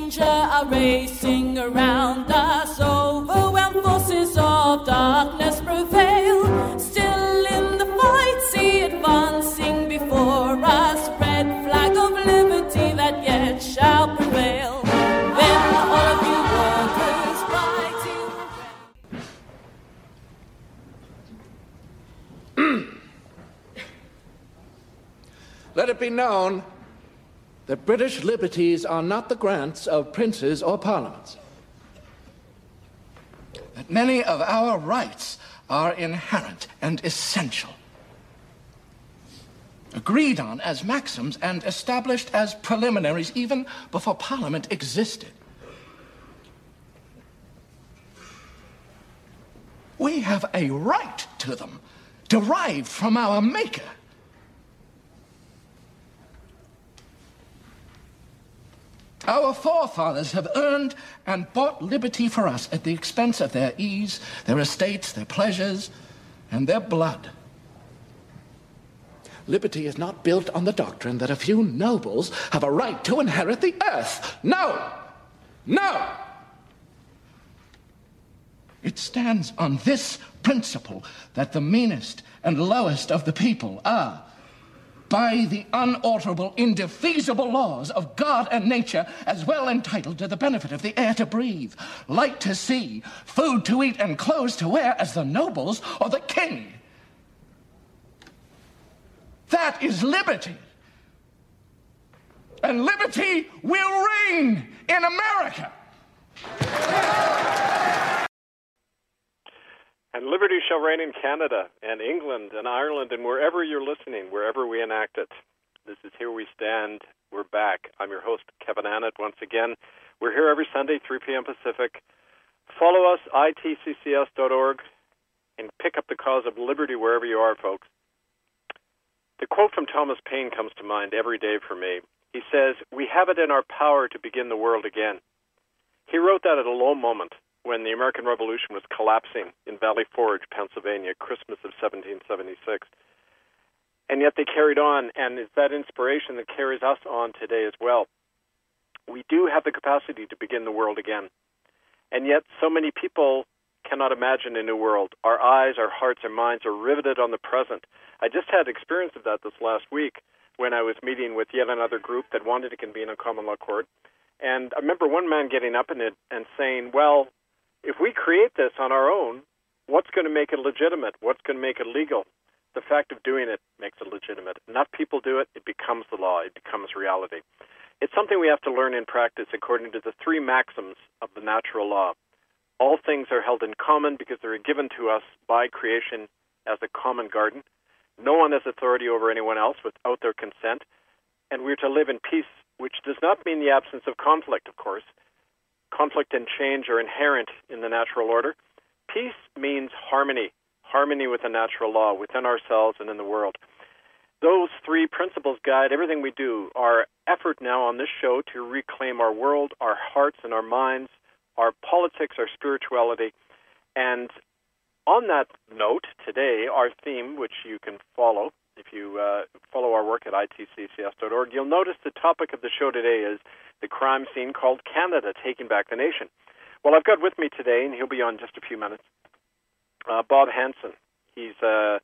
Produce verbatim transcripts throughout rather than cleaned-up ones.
danger are racing around us. Overwhelmed forces of darkness prevail. Still in the fight, see advancing before us. Red flag of liberty that yet shall prevail. Then all of you workers fighting. Let it be known that British liberties are not the grants of princes or parliaments. That many of our rights are inherent and essential, agreed on as maxims and established as preliminaries even before Parliament existed. We have a right to them, derived from our Maker. Our forefathers have earned and bought liberty for us at the expense of their ease, their estates, their pleasures, and their blood. Liberty is not built on the doctrine that a few nobles have a right to inherit the earth. No! No! It stands on this principle that the meanest and lowest of the people are, by the unalterable, indefeasible laws of God and nature, as well entitled to the benefit of the air to breathe, light to see, food to eat, and clothes to wear as the nobles or the king. That is liberty. And liberty will reign in America. And liberty shall reign in Canada and England and Ireland and wherever you're listening, wherever we enact it. This is Here We Stand. We're back. I'm your host, Kevin Annett, once again. We're here every Sunday, three p.m. Pacific. Follow us, I T C C S dot org, and pick up the cause of liberty wherever you are, folks. The quote from Thomas Paine comes to mind every day for me. He says, "We have it in our power to begin the world again." He wrote that at a low moment, when the American Revolution was collapsing in Valley Forge, Pennsylvania, Christmas of seventeen seventy-six. And yet they carried on, and it's that inspiration that carries us on today as well. We do have the capacity to begin the world again. And yet so many people cannot imagine a new world. Our eyes, our hearts, our minds are riveted on the present. I just had experience of that this last week when I was meeting with yet another group that wanted to convene a common law court. And I remember one man getting up in it and saying, well, if we create this on our own, what's going to make it legitimate? What's going to make it legal? The fact of doing it makes it legitimate. Enough people do it, it becomes the law, it becomes reality. It's something we have to learn in practice according to the three maxims of the natural law. All things are held in common because they are given to us by creation as a common garden. No one has authority over anyone else without their consent. And we're to live in peace, which does not mean the absence of conflict, of course. Conflict and change are inherent in the natural order. Peace means harmony, harmony with the natural law, within ourselves and in the world. Those three principles guide everything we do. Our effort now on this show to reclaim our world, our hearts and our minds, our politics, our spirituality. And on that note, today, our theme, which you can follow, if you uh, follow our work at I T C C S dot org, you'll notice the topic of the show today is the crime scene called Canada, Taking Back the Nation. Well, I've got with me today, and he'll be on just a few minutes, uh, Bob Hanson. He's a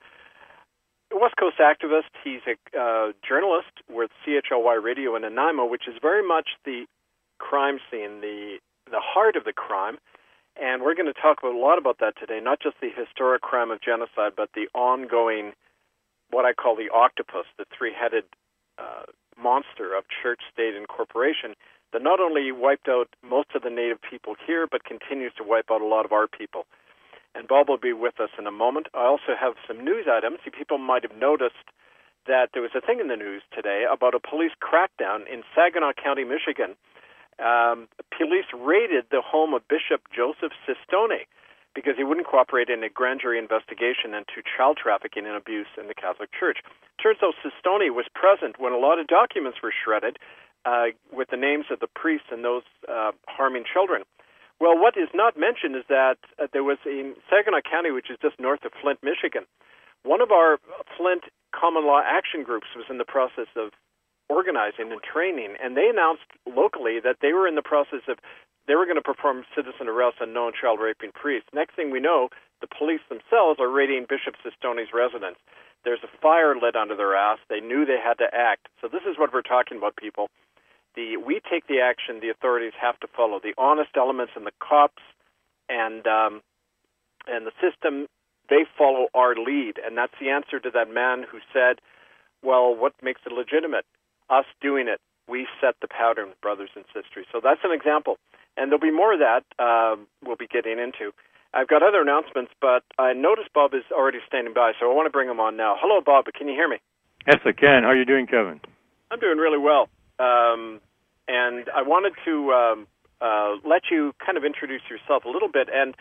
West Coast activist. He's a uh, journalist with C H L Y Radio in Nanaimo, which is very much the crime scene, the the heart of the crime. And we're going to talk about, a lot about that today, not just the historic crime of genocide, but the ongoing, what I call the octopus, the three-headed uh, monster of church, state, and corporation that not only wiped out most of the native people here, but continues to wipe out a lot of our people. And Bob will be with us in a moment. I also have some news items. You people might have noticed that there was a thing in the news today about a police crackdown in Saginaw County, Michigan. Um, police raided the home of Bishop Joseph Sistone because he wouldn't cooperate in a grand jury investigation into child trafficking and abuse in the Catholic Church. Turns out Sistone was present when a lot of documents were shredded uh, with the names of the priests and those uh, harming children. Well, what is not mentioned is that uh, there was in Saginaw County, which is just north of Flint, Michigan, one of our Flint common law action groups was in the process of organizing and training, and they announced locally that they were in the process of, they were going to perform citizen arrests on known child raping priests. Next thing we know, the police themselves are raiding Bishop Sistone's residence. There's a fire lit under their ass. They knew they had to act. So this is what we're talking about, people. The we take the action the authorities have to follow. The honest elements and the cops and um, and the system, they follow our lead. And that's the answer to that man who said, well, what makes it legitimate? Us doing it. We set the pattern, brothers and sisters. So that's an example. And there'll be more of that uh, we'll be getting into. I've got other announcements, but I noticed Bob is already standing by, so I want to bring him on now. Hello, Bob. Can you hear me? Yes, I can. How are you doing, Kevin? I'm doing really well. Um, and I wanted to um, uh, let you kind of introduce yourself a little bit. And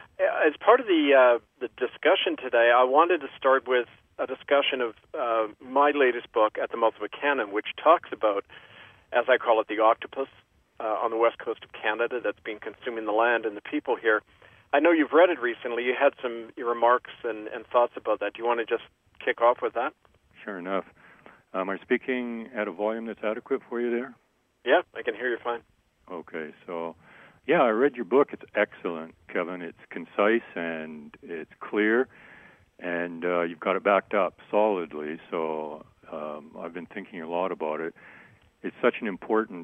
as part of the uh, the discussion today, I wanted to start with a discussion of uh, my latest book, At the Mouth of a Cannon, which talks about, as I call it, the octopus uh, on the west coast of Canada that's been consuming the land and the people here. I know you've read it recently. You had some remarks and, and thoughts about that. Do you want to just kick off with that? Sure enough. Um, are you speaking at a volume that's adequate for you there? Yeah, I can hear you fine. Okay, so, yeah, I read your book. It's excellent, Kevin. It's concise and it's clear, and uh, you've got it backed up solidly, so um, I've been thinking a lot about it. It's such an important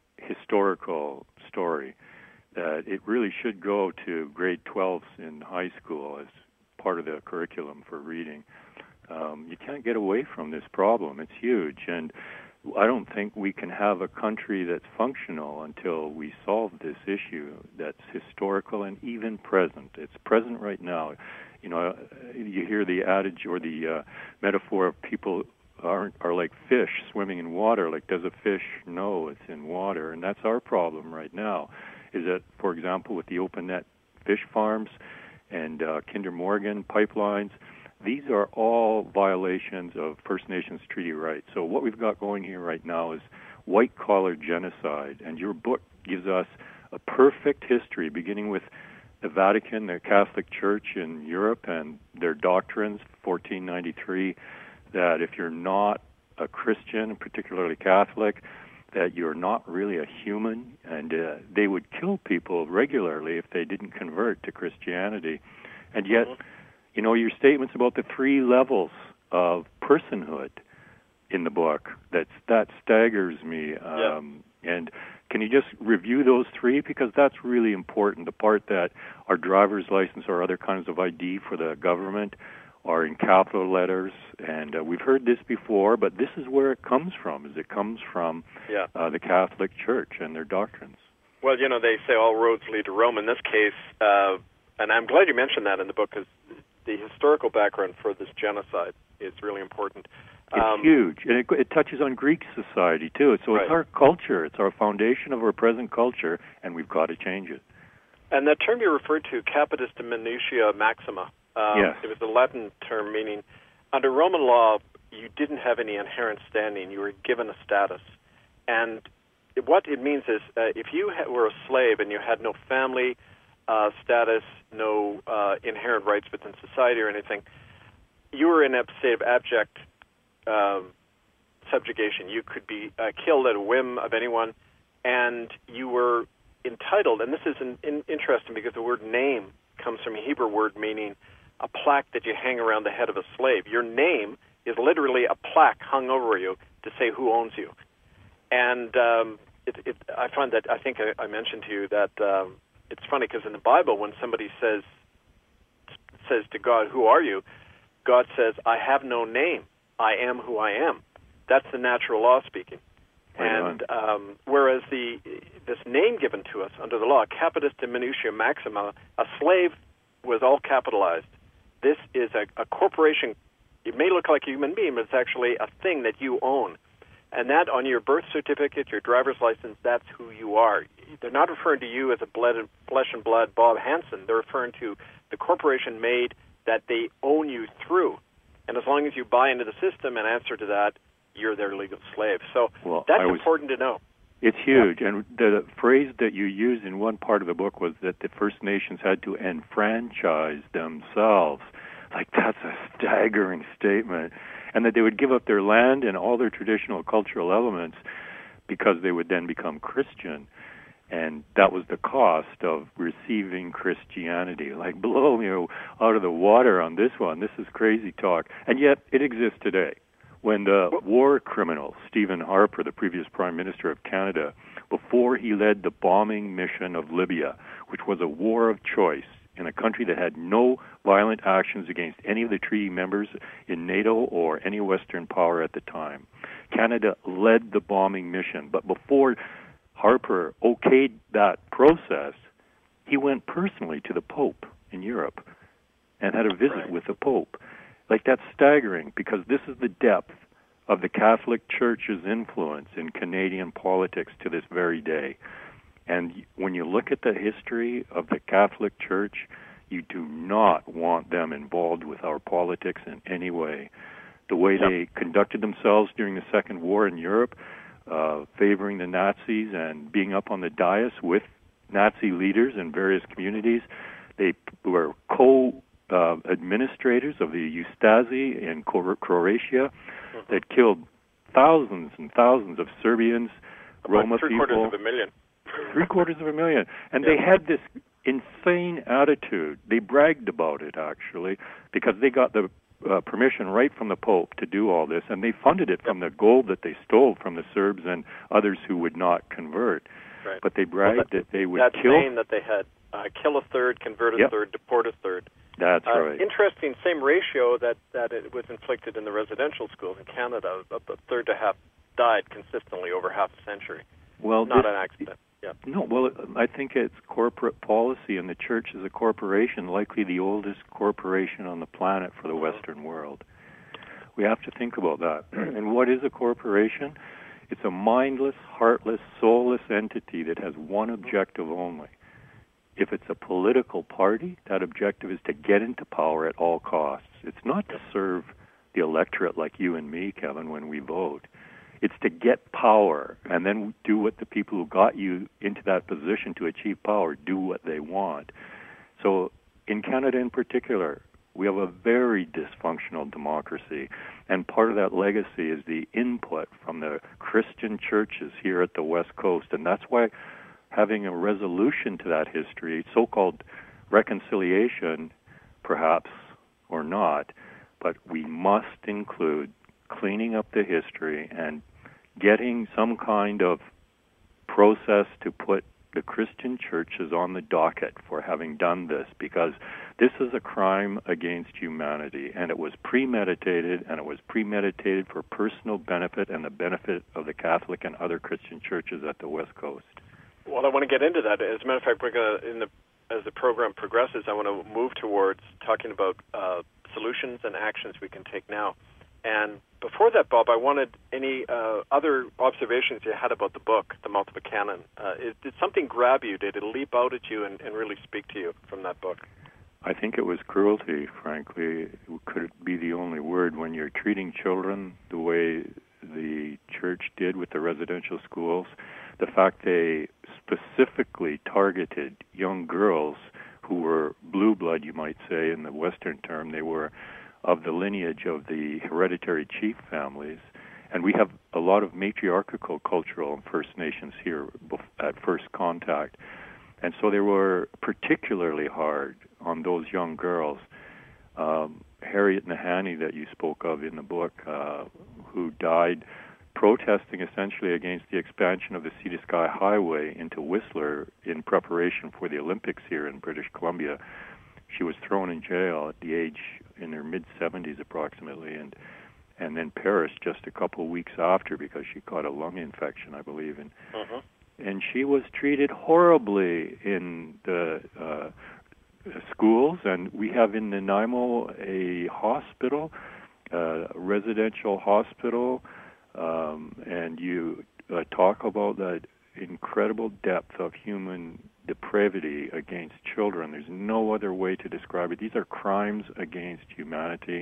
historical story that it really should go to grade twelves in high school as part of the curriculum for reading. Um, you can't get away from this problem. It's huge, and I don't think we can have a country that's functional until we solve this issue that's historical and even present. It's present right now. You know, you hear the adage or the uh, metaphor of people aren't are like fish swimming in water. Like, does a fish know it's in water? And that's our problem right now. Is that, for example, with the open net fish farms and uh, Kinder Morgan pipelines, these are all violations of First Nations treaty rights. So what we've got going here right now is white-collar genocide, and your book gives us a perfect history, beginning with the Vatican, the Catholic Church in Europe, and their doctrines, fourteen ninety-three, that if you're not a Christian, particularly Catholic, that you're not really a human, and uh, they would kill people regularly if they didn't convert to Christianity. And yet, mm-hmm. you know, your statements about the three levels of personhood in the book, that's, that staggers me. Um, yeah. And can you just review those three? Because that's really important. The part that our driver's license or other kinds of I D for the government are in capital letters, and uh, we've heard this before, but this is where it comes from, is it comes from yeah. uh, the Catholic Church and their doctrines. Well, you know, they say all roads lead to Rome. In this case, uh, and I'm glad you mentioned that in the book, because the historical background for this genocide is really important. It's um, huge, and it, it touches on Greek society, too. So right. It's our culture. It's our foundation of our present culture, and we've got to change it. And that term you referred to, capitis minutia maxima, Um, yes. It was a Latin term meaning, under Roman law, you didn't have any inherent standing. You were given a status. And it, what it means is, uh, if you ha- were a slave and you had no family uh, status, no uh, inherent rights within society or anything, you were in a state of abject um, subjugation. You could be uh, killed at a whim of anyone, and you were entitled, and this is an, in, interesting because the word name comes from a Hebrew word meaning a plaque that you hang around the head of a slave. Your name is literally a plaque hung over you to say who owns you. And um, it, it, I find that, I think I, I mentioned to you that um, it's funny because in the Bible when somebody says says to God, who are you? God says, I have no name. I am who I am. That's the natural law speaking. Right and um, whereas the this name given to us under the law, capitis minutia maxima, a slave was all capitalized. This is a, a corporation. It may look like a human being, but it's actually a thing that you own. And that on your birth certificate, your driver's license, that's who you are. They're not referring to you as a blood and, flesh and blood Bob Hansen. They're referring to the corporation made that they own you through. And as long as you buy into the system and answer to that, you're their legal slave. So well, that's was, important to know. It's huge. Yeah. And the phrase that you used in one part of the book was that the First Nations had to enfranchise themselves. Like, that's a staggering statement. and that they would give up their land and all their traditional cultural elements because they would then become Christian. And that was the cost of receiving Christianity. Like, blow me out of the water on this one. This is crazy talk. And yet, it exists today. When the war criminal, Stephen Harper, the previous Prime Minister of Canada, before he led the bombing mission of Libya, which was a war of choice in a country that had no violent actions against any of the treaty members in NATO or any Western power at the time, Canada led the bombing mission. But before Harper okayed that process, he went personally to the Pope in Europe and had a visit right. with the Pope. Like, that's staggering, because this is the depth of the Catholic Church's influence in Canadian politics to this very day. And when you look at the history of the Catholic Church, you do not want them involved with our politics in any way. The way yep. they conducted themselves during the Second War in Europe, uh, favoring the Nazis and being up on the dais with Nazi leaders in various communities, they were co- Uh, administrators of the Ustasi in Croatia mm-hmm. that killed thousands and thousands of Serbians, About Roma three people. Three quarters of a million. Three quarters of a million. And yeah. they had this insane attitude. They bragged about it, actually, because they got the uh, permission right from the Pope to do all this, and they funded it from the gold that they stole from the Serbs and others who would not convert. Right. But they bragged well, that, that they would that kill... saying that they had uh, kill a third, convert a yep. third, deport a third. That's uh, right. Interesting, same ratio that, that it was inflicted in the residential schools in Canada. A, a third to half died consistently over half a century. Well, Not this, an accident. Yeah. No, well, I think it's corporate policy, and the church is a corporation, likely the oldest corporation on the planet for the mm-hmm. Western world. We have to think about that. And what is a corporation? It's a mindless, heartless, soulless entity that has one objective only. If it's a political party, that objective is to get into power at all costs. It's not to serve the electorate like you and me, Kevin, when we vote. It's to get power and then do what the people who got you into that position to achieve power do what they want. So in Canada in particular, we have a very dysfunctional democracy, and part of that legacy is the input from the Christian churches here at the West Coast, and that's why having a resolution to that history, so-called reconciliation, perhaps, or not, but we must include cleaning up the history and getting some kind of process to put the Christian churches on the docket for having done this, because this is a crime against humanity, and it was premeditated, and it was premeditated for personal benefit and the benefit of the Catholic and other Christian churches at the West Coast. Well, I want to get into that. As a matter of fact, we're going to, in the, as the program progresses, I want to move towards talking about uh, solutions and actions we can take now. And before that, Bob, I wanted any uh, other observations you had about the book, The Mouth of a Cannon. Uh, it, did something grab you? Did it leap out at you and, and really speak to you from that book? I think it was cruelty, frankly. Could it be the only word when you're treating children the way the church did with the residential schools? The fact they specifically targeted young girls who were blue blood, you might say, in the Western term. They were of the lineage of the hereditary chief families. And we have a lot of matriarchal cultural and First Nations here at first contact. And so they were particularly hard on those young girls. Um, Harriet Nahanni, that you spoke of in the book, uh, who died protesting essentially against the expansion of the Sea to Sky Highway into Whistler in preparation for the Olympics here in British Columbia. She was thrown in jail at the age, in her mid-seventies approximately, and and then perished just a couple of weeks after because she caught a lung infection, I believe. And, uh-huh. and she was treated horribly in the uh, schools, and we have in Nanaimo a hospital, uh, a residential hospital, Um, and you uh, talk about that incredible depth of human depravity against children. There's no other way to describe it. These are crimes against humanity.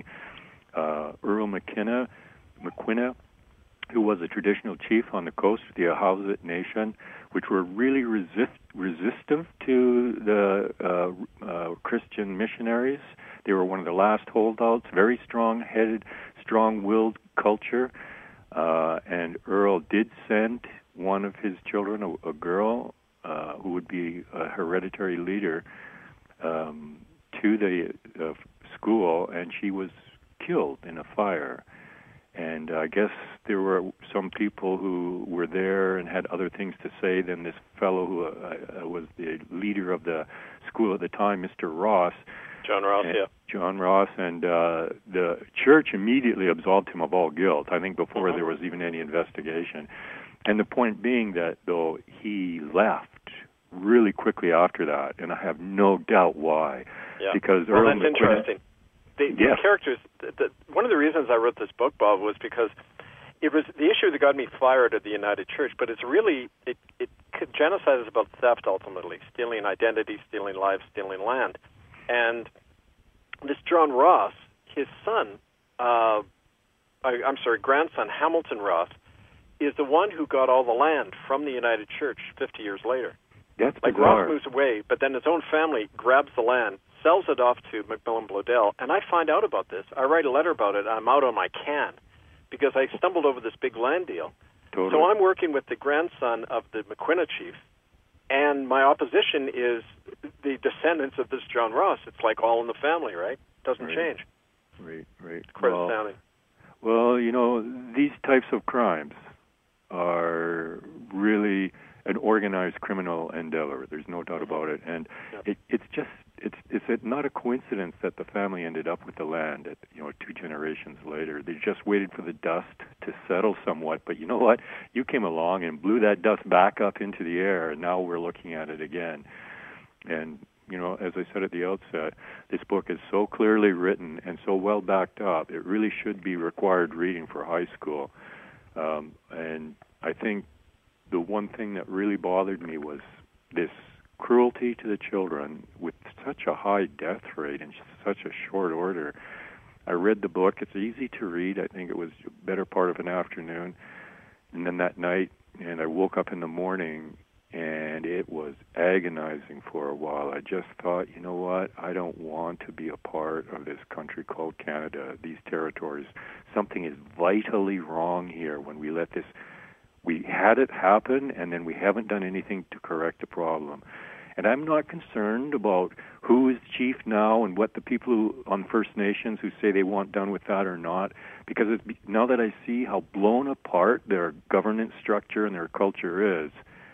Uh, Earl McKenna, McQuina, who was a traditional chief on the coast of the Ahousaht Nation, which were really resist, resistive to the uh, uh, Christian missionaries. They were one of the last holdouts, very strong-headed, strong-willed culture, uh, and Earl did send one of his children, a, a girl, uh, who would be a hereditary leader, um, to the uh, school, and she was killed in a fire. And I guess there were some people who were there and had other things to say than this fellow who uh, was the leader of the school at the time, Mister Ross. John Ross, and, yeah. John Ross, and uh, the church immediately absolved him of all guilt, I think before mm-hmm. there was even any investigation. And the point being that, though, he left really quickly after that, and I have no doubt why. Yeah. Because well, Earl that's McQueen, interesting. The, the yeah. characters, the, the, one of the reasons I wrote this book, Bob, was because it was the issue that got me fired at the United Church, but it's really, it, it genocide is about theft ultimately, stealing identity, stealing lives, stealing land. And this John Ross, his son, uh, I, I'm sorry, grandson, Hamilton Ross, is the one who got all the land from the United Church fifty years later. That's like bizarre. Ross moves away, but then his own family grabs the land, sells it off to Macmillan Bloedel, and I find out about this. I write a letter about it. I'm out on my can because I stumbled over this big land deal. Totally. So I'm working with the grandson of the McQuina chief, and my opposition is the descendants of this John Ross. It's like all in the family, right? Doesn't right. change. Right, right. Quite well, astounding. Well, you know, these types of crimes are really an organized criminal endeavor. There's no doubt about it. And yep. it, it's just, it's it's not a coincidence that the family ended up with the land, at, you know, two generations later. They just waited for the dust to settle somewhat. But you know what? You came along and blew that dust back up into the air, and now we're looking at it again. And, you know, as I said at the outset, this book is so clearly written and so well backed up, it really should be required reading for high school. Um, and I think the one thing that really bothered me was this cruelty to the children with such a high death rate in such a short order. I read the book. It's easy to read. I think it was a better part of an afternoon. And then that night, and I woke up in the morning, and it was agonizing for a while. I just thought, you know what? I don't want to be a part of this country called Canada, these territories. Something is vitally wrong here when we let this... We had it happen, and then we haven't done anything to correct the problem. And I'm not concerned about who is chief now and what the people who, on First Nations who say they want done with that or not, because it's, now that I see how blown apart their governance structure and their culture is,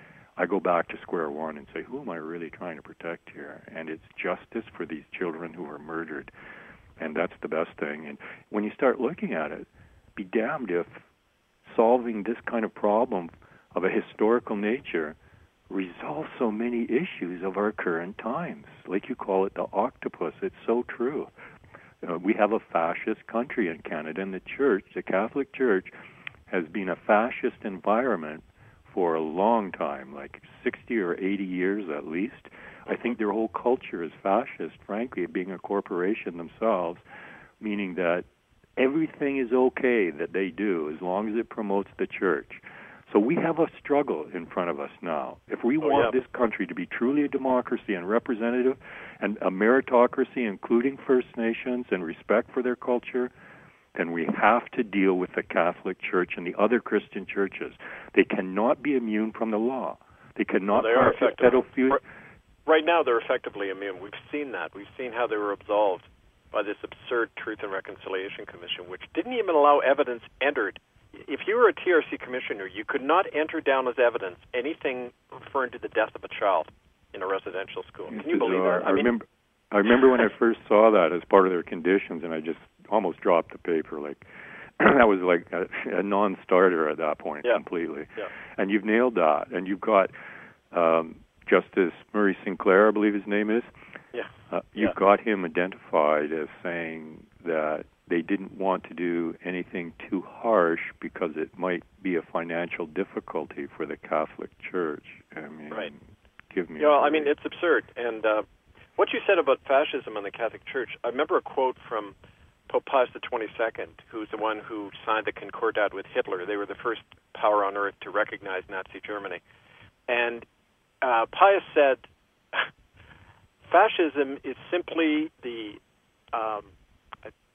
I go back to square one and say, who am I really trying to protect here? And it's justice for these children who are murdered. And that's the best thing. And when you start looking at it, be damned if solving this kind of problem of a historical nature resolves so many issues of our current times. Like you call it the octopus. It's so true. Uh, we have a fascist country in Canada, and the church, the Catholic Church, has been a fascist environment for a long time, like sixty or eighty years at least. I think their whole culture is fascist, frankly, being a corporation themselves, meaning that everything is okay that they do as long as it promotes the church. So we have a struggle in front of us now. If we oh, want yeah. this country to be truly a democracy and representative and a meritocracy, including First Nations and respect for their culture, then we have to deal with the Catholic Church and the other Christian churches. They cannot be immune from the law. They cannot well, they are practice effective. pedophilia. Right now, they're effectively immune. We've seen that. We've seen how they were absolved by this absurd Truth and Reconciliation Commission, which didn't even allow evidence entered. If you were a T R C commissioner, you could not enter down as evidence anything referring to the death of a child in a residential school. It's Can you believe bizarre. that? I, I mean, remember. I remember when I first saw that as part of their conditions, and I just almost dropped the paper. Like that was like a, a non-starter at that point, yeah. completely. Yeah. And you've nailed that. And you've got um, Justice Murray Sinclair, I believe his name is. Yeah. Uh, you've yeah. got him identified as saying that they didn't want to do anything too harsh because it might be a financial difficulty for the Catholic Church. I mean, right. give me. Yeah, well, I mean, it's absurd. And uh, what you said about fascism in the Catholic Church, I remember a quote from Pope Pius the twenty-second, who's the one who signed the Concordat with Hitler. They were the first power on earth to recognize Nazi Germany. And uh, Pius said, fascism is simply the, um,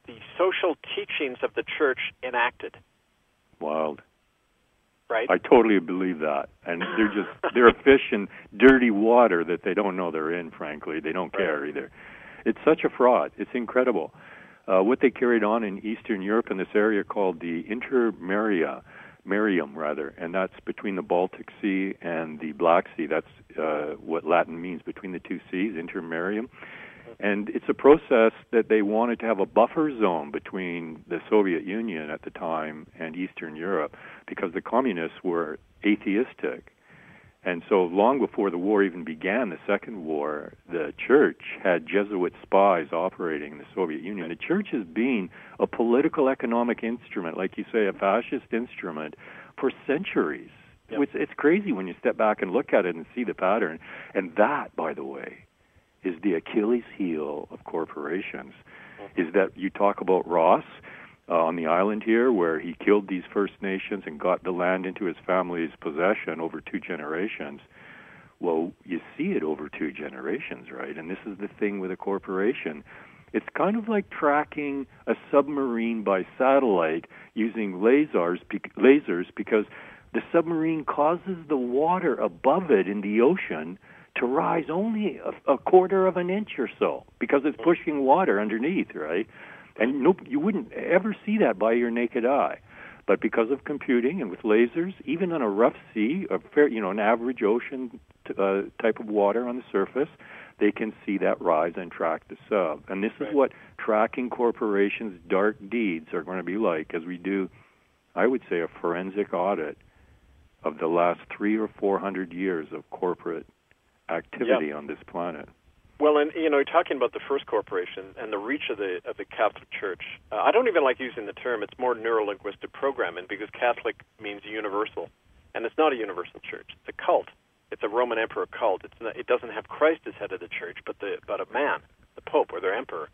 the social teachings of the church enacted. Wild. Right? I totally believe that. And they're just, they're a fish in dirty water that they don't know they're in, frankly. They don't care right. either. It's such a fraud. It's incredible. Uh, what they carried on in Eastern Europe in this area called the Intermaria, Marium rather, and that's between the Baltic Sea and the Black Sea. That's uh, what Latin means, between the two seas, Intermarium. And it's a process that they wanted to have a buffer zone between the Soviet Union at the time and Eastern Europe because the communists were atheistic. And so long before the war even began, the Second War, the church had Jesuit spies operating in the Soviet Union. The church has been a political economic instrument, like you say, a fascist instrument, for centuries. Yep. It's, it's crazy when you step back and look at it and see the pattern. And that, by the way, is the Achilles heel of corporations, mm-hmm. is that you talk about Ross uh, on the island here, where he killed these First Nations and got the land into his family's possession over two generations. Well, you see it over two generations, right? And this is the thing with a corporation. It's kind of like tracking a submarine by satellite using lasers, lasers because the submarine causes the water above it in the ocean to rise only a, a quarter of an inch or so because it's pushing water underneath, right? And nope, you wouldn't ever see that by your naked eye. But because of computing and with lasers, even on a rough sea, a fair, you know, an average ocean t- uh, type of water on the surface, they can see that rise and track the sub. And this right. is what tracking corporations' dark deeds are going to be like as we do, I would say, a forensic audit of the last three or four hundred years of corporate activity yep. on this planet. Well, and you know, talking about the first corporation and the reach of the of the Catholic Church, uh, I don't even like using the term. It's more neurolinguistic programming because Catholic means universal, and it's not a universal church. It's a cult. It's a Roman emperor cult. It's not, it doesn't have Christ as head of the church, but the but a man, the Pope or their emperor.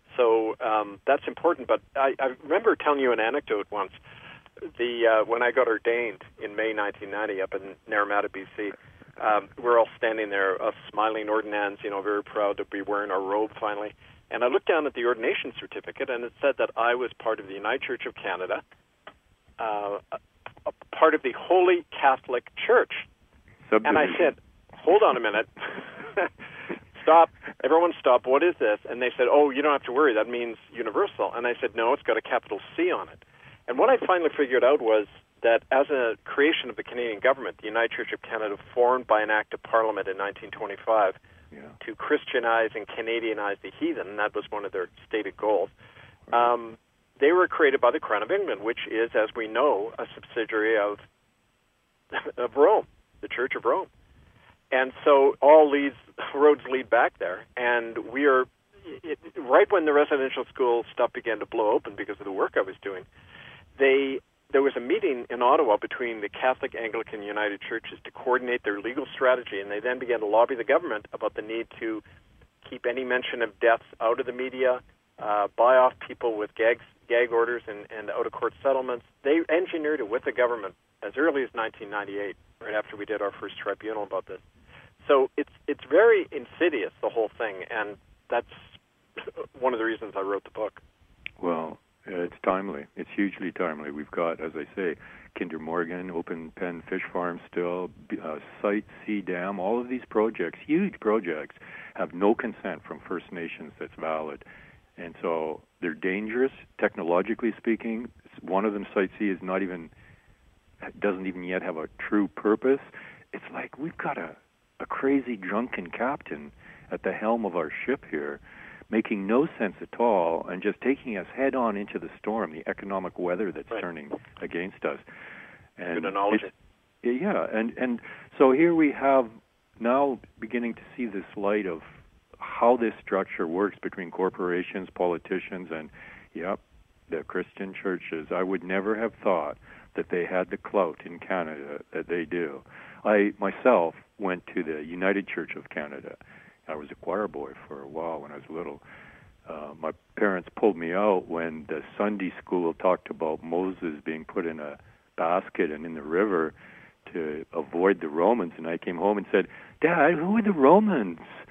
So um, that's important. But I, I remember telling you an anecdote once. The uh, when I got ordained in May nineteen ninety up in Naramata, B C. Um, we're all standing there, us smiling ordinands, you know, very proud to be wearing our robe finally. And I looked down at the ordination certificate, and it said that I was part of the United Church of Canada, uh, a, a part of the Holy Catholic Church. Subdivision. And I said, hold on a minute. Stop. Everyone stop. What is this? And they said, oh, you don't have to worry. That means universal. And I said, no, it's got a capital C on it. And what I finally figured out was that as a creation of the Canadian government, the United Church of Canada, formed by an act of Parliament in nineteen twenty-five yeah. to Christianize and Canadianize the heathen, and that was one of their stated goals, right. um, they were created by the Crown of England, which is, as we know, a subsidiary of of Rome, the Church of Rome. And so all leads, roads lead back there, and we are, it, right when the residential school stuff began to blow open because of the work I was doing, they... there was a meeting in Ottawa between the Catholic, Anglican, United Churches to coordinate their legal strategy, and they then began to lobby the government about the need to keep any mention of deaths out of the media, uh, buy off people with gag, gag orders and, and out-of-court settlements. They engineered it with the government as early as nineteen ninety-eight, right after we did our first tribunal about this. So it's it's very insidious, the whole thing, and that's one of the reasons I wrote the book. Well, it's timely. It's hugely timely. We've got, as I say, Kinder Morgan, Open Pen Fish Farm still, uh, Site Sea Dam, all of these projects, huge projects, have no consent from First Nations that's valid. And so they're dangerous, technologically speaking. One of them, Site C, is not even, doesn't even yet have a true purpose. It's like we've got a, a crazy drunken captain at the helm of our ship here, making no sense at all and just taking us head on into the storm, the economic weather that's right. turning against us. And good analogy. Yeah, and, and so here we have now beginning to see this light of how this structure works between corporations, politicians, and, yep, the Christian churches. I would never have thought that they had the clout in Canada that they do. I, myself, went to the United Church of Canada. I was a choir boy for a while when I was little. Uh, my parents pulled me out when the Sunday school talked about Moses being put in a basket and in the river to avoid the Romans. And I came home and said, Dad, who are the Romans?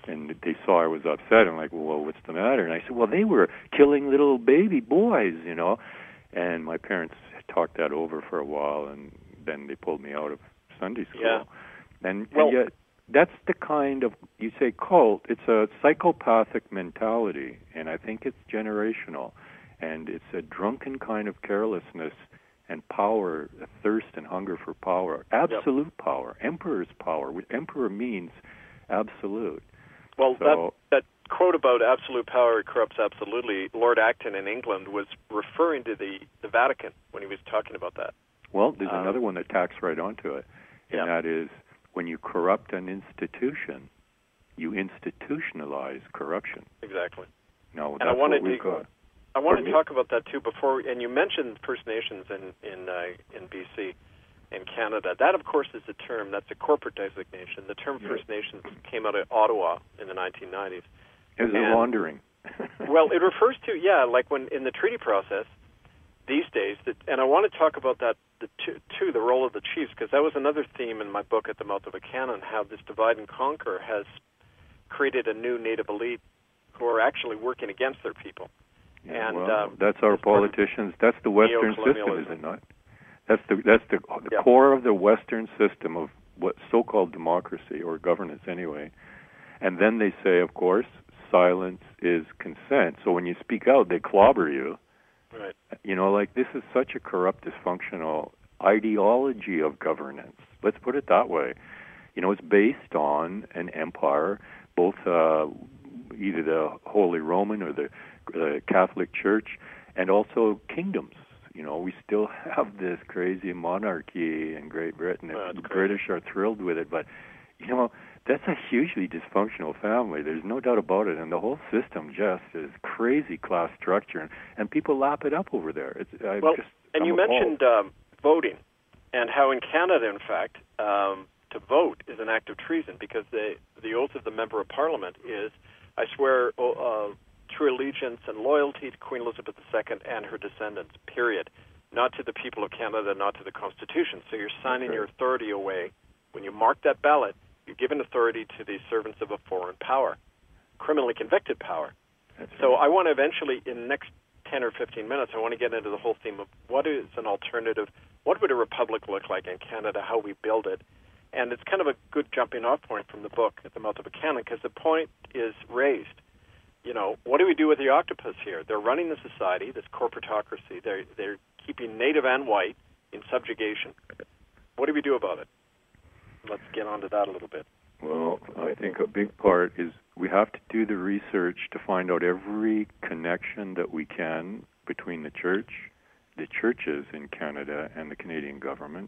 And they saw I was upset. I'm like, well, what's the matter? And I said, well, they were killing little baby boys, you know. And my parents talked that over for a while, and then they pulled me out of Sunday school. Yeah. And, well, and yet, that's the kind of, you say cult, it's a psychopathic mentality, and I think it's generational. And it's a drunken kind of carelessness and power, a thirst and hunger for power, absolute yep. power, emperor's power. What emperor means absolute. Well, so, that, that quote about absolute power corrupts absolutely, Lord Acton in England was referring to the, the Vatican when he was talking about that. Well, there's um, another one that tacks right onto it, and yeah. that is when you corrupt an institution, you institutionalize corruption. Exactly. No, and that's I wanted what we've to, got. I want to me? talk about that too before, and you mentioned First Nations in in uh, in B C, in Canada. That, of course, is a term. That's a corporate designation. The term yeah. First Nations came out of Ottawa in the nineteen nineties. It was a laundering. Well, it refers to yeah, like when in the treaty process these days. That, and I want to talk about that the two, too, the role of the chiefs, because that was another theme in my book At the Mouth of a Cannon. How this divide and conquer has created a new Native elite who are actually working against their people. Yeah, and well, um, that's our politicians. That's the Western system, is it not? That's the that's the, the yep. core of the Western system of what so-called democracy or governance, anyway. And then they say, of course, silence is consent. So when you speak out, they clobber you. Right. You know, like this is such a corrupt, dysfunctional ideology of governance. Let's put it that way. You know, it's based on an empire, both uh, either the Holy Roman or the uh, Catholic Church, and also kingdoms. You know, we still have this crazy monarchy in Great Britain. Oh, the crazy. British are thrilled with it, but, you know, that's a hugely dysfunctional family. There's no doubt about it. And the whole system just is crazy class structure, and, and people lap it up over there. It's, I well, just, and I'm you appalled. mentioned um, voting, and how in Canada, in fact, um, to vote is an act of treason, because the the oath of the member of Parliament is, I swear uh, true allegiance and loyalty to Queen Elizabeth the Second and her descendants, period. Not to the people of Canada, not to the Constitution. So you're signing Okay. your authority away. When you mark that ballot, you're giving authority to the servants of a foreign power, criminally convicted power. That's So right. I want to eventually, in the next ten or fifteen minutes, I want to get into the whole theme of what is an alternative, what would a republic look like in Canada, how we build it. And it's kind of a good jumping off point from the book At the Mouth of a Cannon, because the point is raised. You know, what do we do with the octopus here? They're running the society, this corporatocracy. They're, they're keeping native and white in subjugation. What do we do about it? Let's get on to that a little bit. Well, I think a big part is we have to do the research to find out every connection that we can between the church, the churches in Canada, and the Canadian government,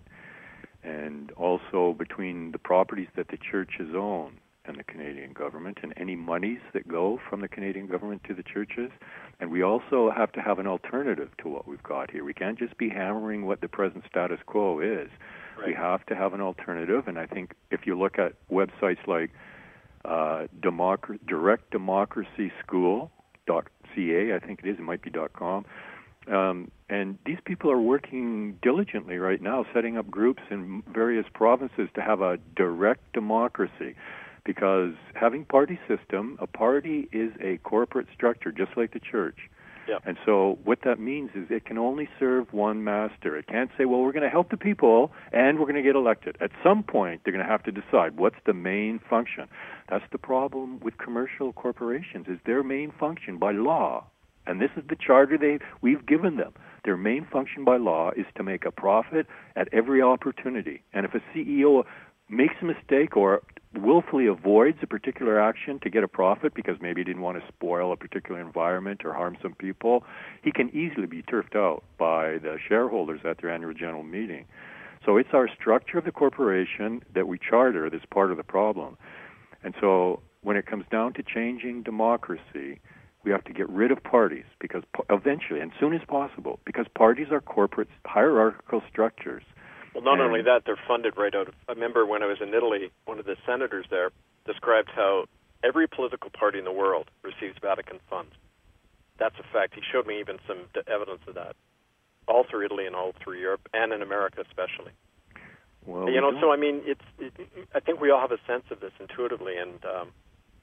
and also between the properties that the churches own and the Canadian government, and any monies that go from the Canadian government to the churches. And we also have to have an alternative to what we've got here. We can't just be hammering what the present status quo is. Right. We have to have an alternative, and I think if you look at websites like uh, Democ- direct democracy school dot c a, I think it is, it might be .com, um, and these people are working diligently right now, setting up groups in various provinces to have a direct democracy. Because having party system, a party is a corporate structure, just like the church. Yep. And so what that means is it can only serve one master. It can't say, well, we're going to help the people and we're going to get elected. At some point, they're going to have to decide what's the main function. That's the problem with commercial corporations, is their main function by law. And this is the charter they we've given them. Their main function by law is to make a profit at every opportunity. And if a C E O makes a mistake or willfully avoids a particular action to get a profit because maybe he didn't want to spoil a particular environment or harm some people, he can easily be turfed out by the shareholders at their annual general meeting. So it's our structure of the corporation that we charter that's part of the problem. And so when it comes down to changing democracy, we have to get rid of parties because eventually, and soon as possible, because parties are corporate hierarchical structures. Well, not and, only that, they're funded right out of... I remember when I was in Italy, one of the senators there described how every political party in the world receives Vatican funds. That's a fact. He showed me even some d- evidence of that, all through Italy and all through Europe, and in America especially. Well, you know, we so I mean, it's. It, I think we all have a sense of this intuitively, and um,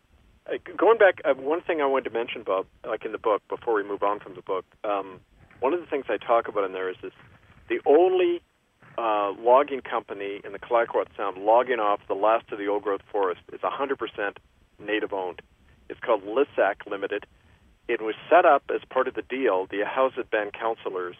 Uh, going back, uh, one thing I wanted to mention, Bob, like in the book, before we move on from the book, um, one of the things I talk about in there is this: the only uh, logging company in the Clayoquot Sound logging off the last of the old-growth forest is one hundred percent native-owned. It's called Lissac Limited. It was set up as part of the deal. The Ahousaht Band councillors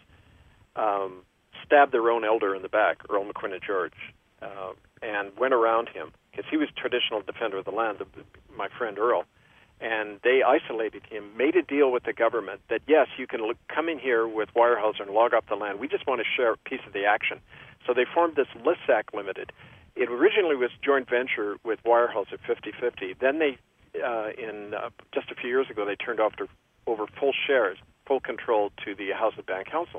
um, stabbed their own elder in the back, Earl McQueen George, uh, and went around him because he was traditional defender of the land, the, my friend Earl. And they isolated him, made a deal with the government that, yes, you can look, come in here with Weyerhaeuser and log off the land. We just want to share a piece of the action. So they formed this Lissac Limited. It originally was joint venture with Weyerhaeuser fifty-fifty. Then they, uh, in uh, just a few years ago, they turned off to, over full shares, full control to the Ahousaht Band Council.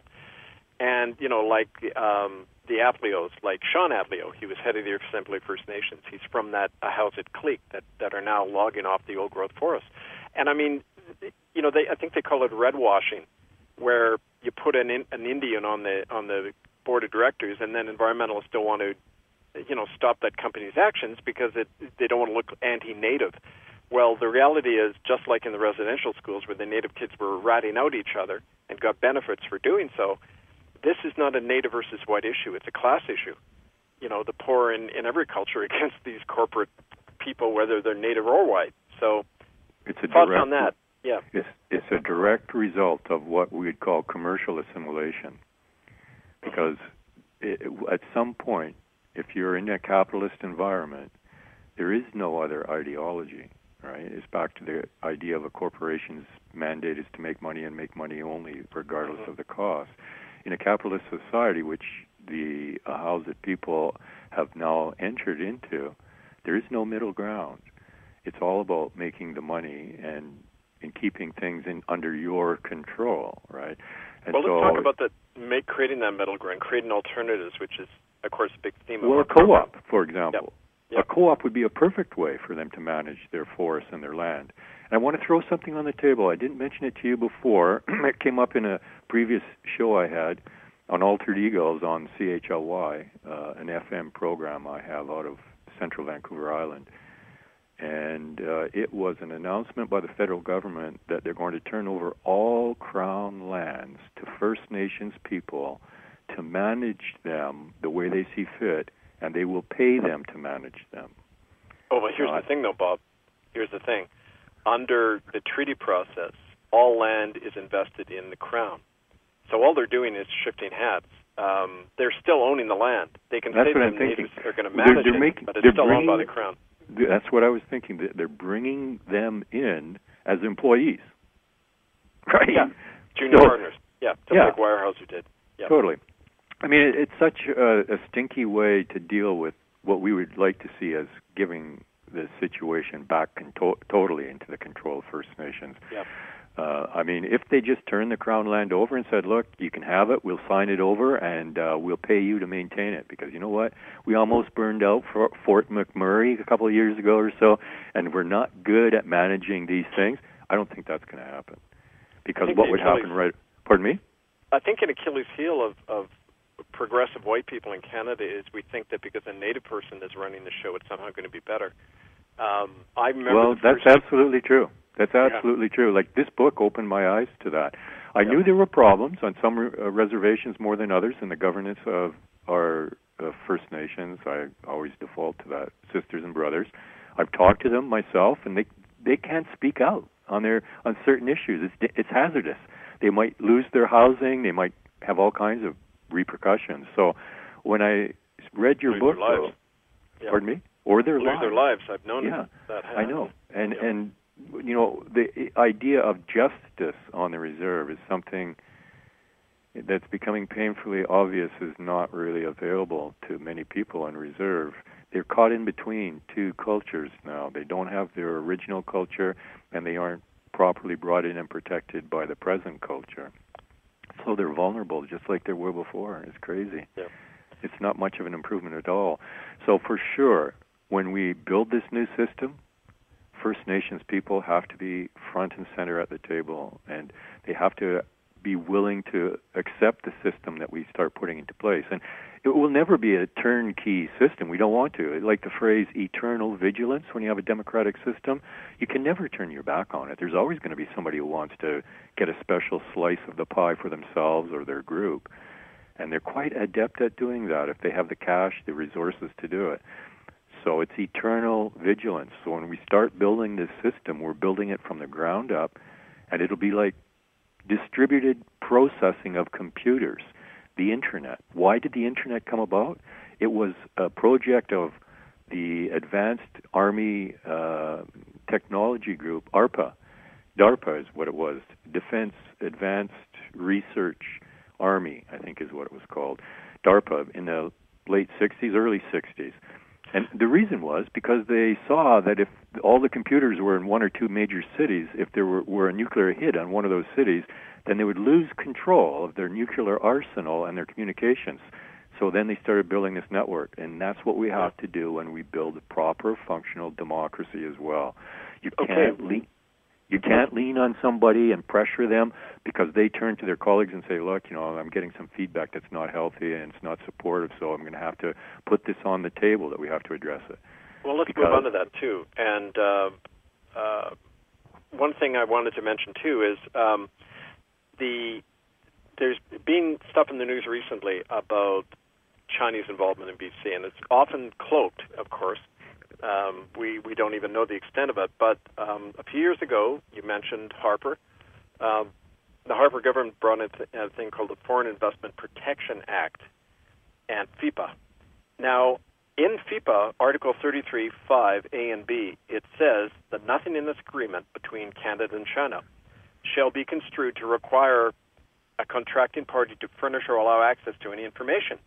And, you know, like um, the Atleos, like Sean Atleo, he was head of the Assembly First Nations. He's from that Ahousaht clique that, that are now logging off the old-growth forest. And, I mean, you know, they I think they call it red washing, where you put an in, an Indian on the on the board of directors, and then environmentalists don't want to, you know, stop that company's actions because it, they don't want to look anti-native. Well, the reality is, just like in the residential schools where the native kids were ratting out each other and got benefits for doing so, this is not a native versus white issue. It's a class issue. You know, the poor in, in every culture against these corporate people, whether they're native or white. So, it's a thoughts direct, on that? Yeah. It's, it's a direct result of what we would call commercial assimilation. Because it, at some point, if you're in a capitalist environment, there is no other ideology, right? It's back to the idea of a corporation's mandate is to make money and make money only, regardless mm-hmm. of the cost. In a capitalist society, which the Ahousaht people have now entered into, there is no middle ground. It's all about making the money and, and keeping things in under your control, right? And well, let's so, talk about that, make, creating that middle ground, creating alternatives, which is, of course, a big theme of well, our a co-op, program. for example. Yep. Yep. A co-op would be a perfect way for them to manage their forests and their land. And I want to throw something on the table. I didn't mention it to you before. It came up in a previous show I had on Altered Egos on C H L Y, uh, an F M program I have out of central Vancouver Island. And uh, it was an announcement by the federal government that they're going to turn over all Crown lands to First Nations people to manage them the way they see fit, and they will pay them to manage them. Oh, but here's uh, the thing, though, Bob. Here's the thing. Under the treaty process, all land is invested in the Crown. So all they're doing is shifting hats. Um, they're still owning the land. They can That's say what the I'm natives thinking. are going to manage they're, they're it, making, but it's still bringing, owned by the Crown. That's what I was thinking. They're bringing them in as employees. Right? Yeah, junior so, partners. Yeah, just yeah. like Weyerhaeuser did. Yep. Totally. I mean, it, it's such a, a stinky way to deal with what we would like to see as giving the situation back conto- totally into the control of First Nations. Yep. Uh, I mean, if they just turned the Crown land over and said, look, you can have it, we'll sign it over, and uh, we'll pay you to maintain it. Because you know what? We almost burned out for Fort McMurray a couple of years ago or so, and we're not good at managing these things. I don't think that's going to happen. Because what would Achilles, happen right... Pardon me? I think an Achilles heel of, of progressive white people in Canada is we think that because a native person is running the show, it's somehow going to be better. Um, I remember well, that's first... absolutely true. That's absolutely yeah. true. Like, this book opened my eyes to that. I yep. knew there were problems on some re- uh, reservations more than others in the governance of our uh, First Nations. I always default to that, sisters and brothers. I've talked to them myself, and they they can't speak out on their on certain issues. It's it's hazardous. They might lose their housing. They might have all kinds of repercussions. So when I read your lose book, their lives. though, Yep. pardon me, or their lose lives. their lives. I've known yeah, that happen. I know, and yep. and. You know, the idea of justice on the reserve is something that's becoming painfully obvious is not really available to many people on reserve. They're caught in between two cultures now. They don't have their original culture, and they aren't properly brought in and protected by the present culture. So they're vulnerable, just like they were before. It's crazy. Yeah. It's not much of an improvement at all. So for sure, when we build this new system, First Nations people have to be front and center at the table, and they have to be willing to accept the system that we start putting into place. And it will never be a turnkey system. We don't want to. Like the phrase eternal vigilance, when you have a democratic system, you can never turn your back on it. There's always going to be somebody who wants to get a special slice of the pie for themselves or their group. And they're quite adept at doing that if they have the cash, the resources to do it. So it's eternal vigilance. So when we start building this system, we're building it from the ground up, and it'll be like distributed processing of computers. The Internet. Why did the Internet come about? It was a project of the Advanced Army uh, Technology Group, ARPA. DARPA is what it was. Defense Advanced Research Army, I think is what it was called. DARPA in the late sixties, early sixties. And the reason was because they saw that if all the computers were in one or two major cities, if there were, were a nuclear hit on one of those cities, then they would lose control of their nuclear arsenal and their communications. So then they started building this network, and that's what we have to do when we build a proper functional democracy as well. You can't okay. lean, you can't lean on somebody and pressure them because they turn to their colleagues and say, look, you know, I'm getting some feedback that's not healthy and it's not supportive, so I'm going to have to put this on the table that we have to address it. Well, let's because, move on to that, too. And uh, uh, one thing I wanted to mention, too, is um, the there's been stuff in the news recently about Chinese involvement in B C, and it's often cloaked, of course. Um, we, we don't even know the extent of it. But um, a few years ago, you mentioned Harper. Um, the Harper government brought in a thing called the Foreign Investment Protection Act and FIPA. Now, in FIPA, Article thirty-three, five, A and B, it says that nothing in this agreement between Canada and China shall be construed to require a contracting party to furnish or allow access to any information,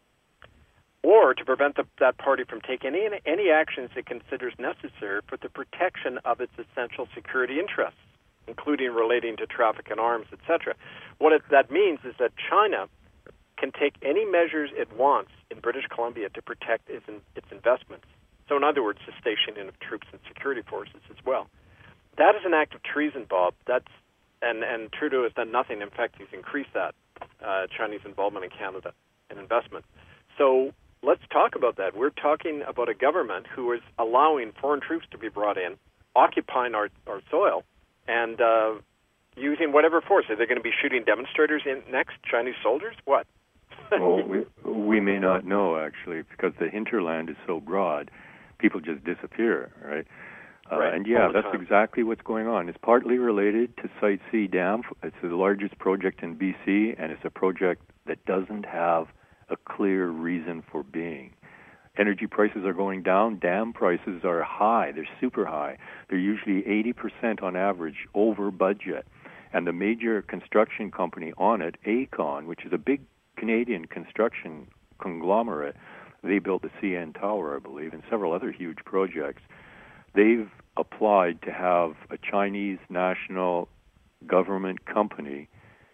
or to prevent the, that party from taking any, any actions it considers necessary for the protection of its essential security interests, including relating to traffic in arms, et cetera. What it, that means is that China can take any measures it wants in British Columbia to protect its, its investments. So in other words, the stationing of troops and security forces as well. That is an act of treason, Bob. That's And, and Trudeau has done nothing. In fact, he's increased that, uh, Chinese involvement in Canada and investment. So let's talk about that. We're talking about a government who is allowing foreign troops to be brought in, occupying our, our soil, and uh, using whatever force. Are they going to be shooting demonstrators in next, Chinese soldiers? What? Well, we, we may not know, actually, because the hinterland is so broad. People just disappear, right? Uh, right, and yeah, that's time. exactly what's going on. It's partly related to Site C Dam. It's the largest project in B C, and it's a project that doesn't have a clear reason for being. Energy prices are going down. Dam prices are high. They're super high. They're usually eighty percent on average over budget. And the major construction company on it, Aecon, which is a big Canadian construction conglomerate, they built the C N Tower, I believe, and several other huge projects. They've applied to have a Chinese national government company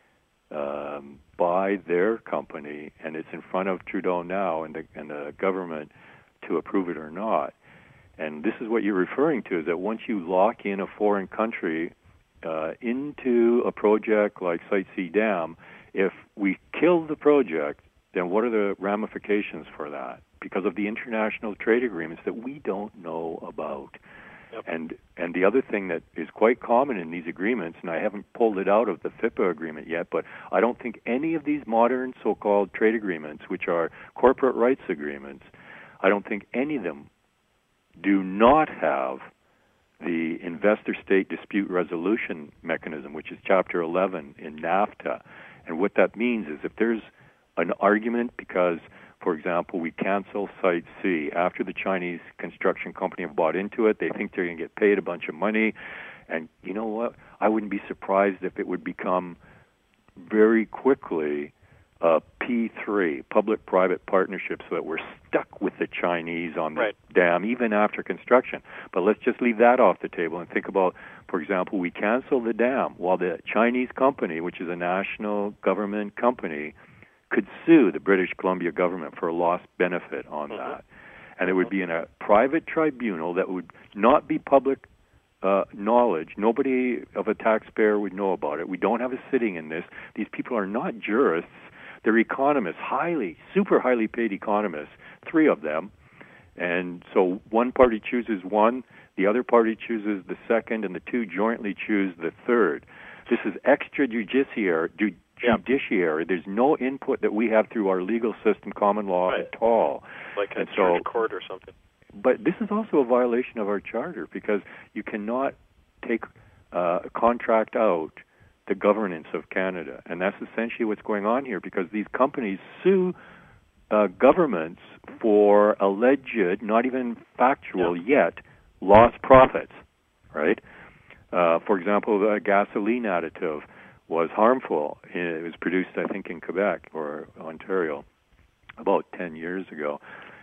um, buy their company, and it's in front of Trudeau now and the, and the government to approve it or not. And this is what you're referring to, is that once you lock in a foreign country uh, into a project like Site C Dam, if we kill the project, then what are the ramifications for that? Because of the international trade agreements that we don't know about. Yep. And and the other thing that is quite common in these agreements, and I haven't pulled it out of the FIPA agreement yet, but I don't think any of these modern so-called trade agreements, which are corporate rights agreements, I don't think any of them do not have the investor-state dispute resolution mechanism, which is Chapter eleven in NAFTA. And what that means is if there's an argument because, for example, we cancel Site C after the Chinese construction company have bought into it, they think they're going to get paid a bunch of money, and you know what? I wouldn't be surprised if it would become very quickly uh, P three, public-private partnership, so that we're stuck with the Chinese on the right. dam even after construction. But let's just leave that off the table and think about, for example, we cancel the dam while the Chinese company, which is a national government company, could sue the British Columbia government for a lost benefit on mm-hmm. that. And it would be in a private tribunal that would not be public uh, knowledge. Nobody of a taxpayer would know about it. We don't have a sitting in this. These people are not jurists. They're economists, highly, super highly paid economists, three of them. And so one party chooses one, the other party chooses the second, and the two jointly choose the third. This is extrajudiciary. Ju- Yeah. Judiciary. There's no input that we have through our legal system, common law Right. at all. Like a And church so- court or something. But this is also a violation of our charter because you cannot take uh, a contract out the governance of Canada, and that's essentially what's going on here. Because these companies sue uh, governments for alleged, not even factual Yeah. yet, lost profits. Right? Uh, for example, the gasoline additive was harmful. It was produced, I think, in Quebec or Ontario about ten years ago.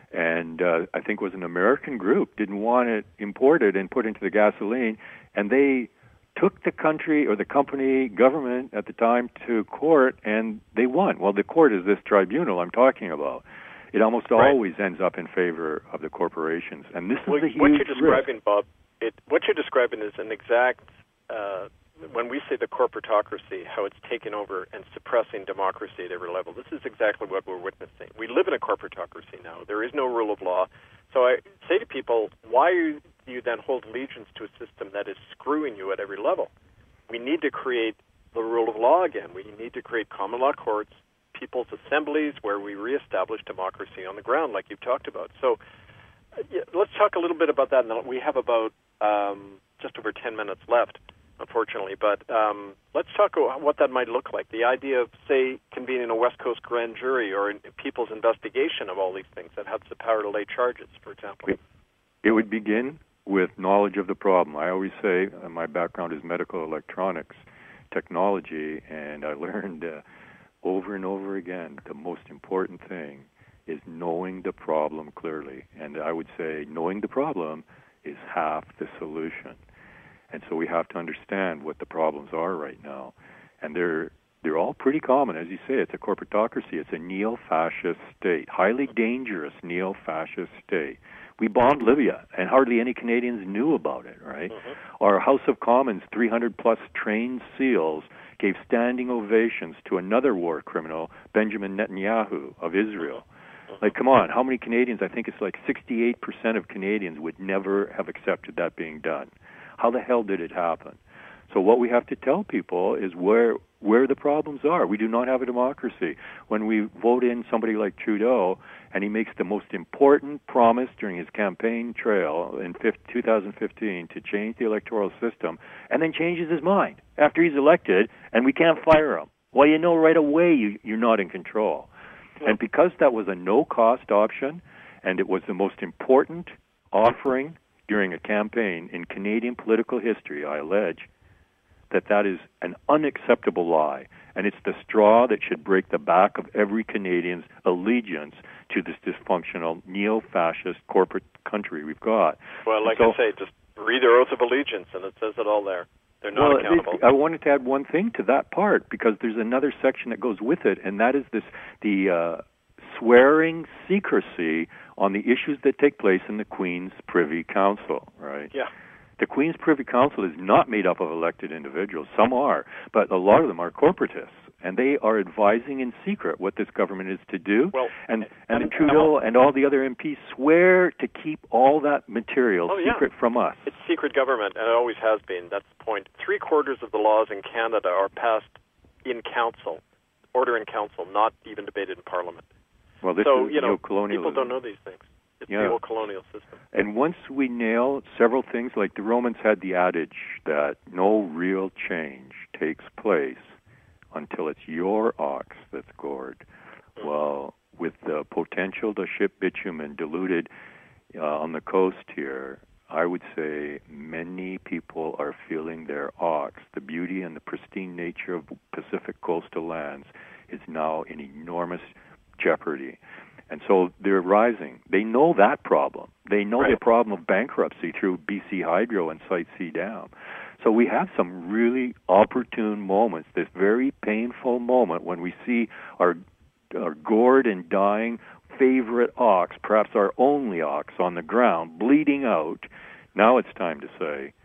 And uh, I think it was an American group, didn't want it imported and put into the gasoline, and they took the country or the company government at the time to court, and they won. Well, the court is this tribunal I'm talking about. It almost Right. always ends up in favor of the corporations, and this Well, is the huge what you're risk. describing, Bob, it, what you're describing is an exact, uh, when we say the corporatocracy, how it's taken over and suppressing democracy at every level. This is exactly what we're witnessing. We live in a corporatocracy now. There is no rule of law. So I say to people, why do you then hold allegiance to a system that is screwing you at every level? We need to create the rule of law again. We need to create common law courts, people's assemblies where we reestablish democracy on the ground like you've talked about. So uh, yeah, let's talk a little bit about that. And we have about um, just over ten minutes left, unfortunately. But um, let's talk about what that might look like. The idea of, say, convening a West Coast grand jury or in people's investigation of all these things that have the power to lay charges, for example. It would begin with knowledge of the problem. I always say uh, my background is medical electronics technology, and I learned uh, over and over again the most important thing is knowing the problem clearly. And I would say knowing the problem is half the solution. And so we have to understand what the problems are right now. And they're they're all pretty common. As you say, it's a corporatocracy. It's a neo-fascist state, highly dangerous neo-fascist state. We bombed Libya, and hardly any Canadians knew about it, right? Mm-hmm. Our House of Commons, three hundred plus trained SEALs, gave standing ovations to another war criminal, Benjamin Netanyahu of Israel. Mm-hmm. Like, come on, how many Canadians? I think it's like sixty-eight percent of Canadians would never have accepted that being done. How the hell did it happen? So what we have to tell people is where where the problems are. We do not have a democracy. When we vote in somebody like Trudeau, and he makes the most important promise during his campaign trail in two thousand fifteen to change the electoral system, and then changes his mind after he's elected, and we can't fire him. Well, you know right away you, you're not in control. Yeah. And because that was a no-cost option, and it was the most important offering during a campaign in Canadian political history, I allege, that that is an unacceptable lie, and it's the straw that should break the back of every Canadian's allegiance to this dysfunctional neo-fascist corporate country we've got. Well, like so, I say, just read their oath of allegiance, and it says it all there. They're not well, accountable. I wanted to add one thing to that part, because there's another section that goes with it, and that is this the uh, swearing secrecy on the issues that take place in the Queen's Privy Council, right? Yeah. The Queen's Privy Council is not made up of elected individuals. Some are, but a lot of them are corporatists, and they are advising in secret what this government is to do. Well, and and, and Trudeau and all the other M Ps swear to keep all that material oh, yeah. secret from us. It's secret government, and it always has been. That's the point. Three quarters of the laws in Canada are passed in council, order in council, not even debated in Parliament. Well, this so, is you know, neo-colonialism. people don't know these things. It's yeah. the old colonial system. And once we nail several things, like the Romans had the adage that no real change takes place until it's your ox that's gored. Mm-hmm. Well, with the potential to ship bitumen diluted uh, on the coast here, I would say many people are feeling their ox. The beauty and the pristine nature of Pacific coastal lands is now in enormous jeopardy. And so they're rising. They know that problem. They know right. the problem of bankruptcy through B C Hydro and Site C Dam. So we have some really opportune moments, this very painful moment when we see our, our gored and dying favorite ox, perhaps our only ox on the ground, bleeding out. Now it's time to say,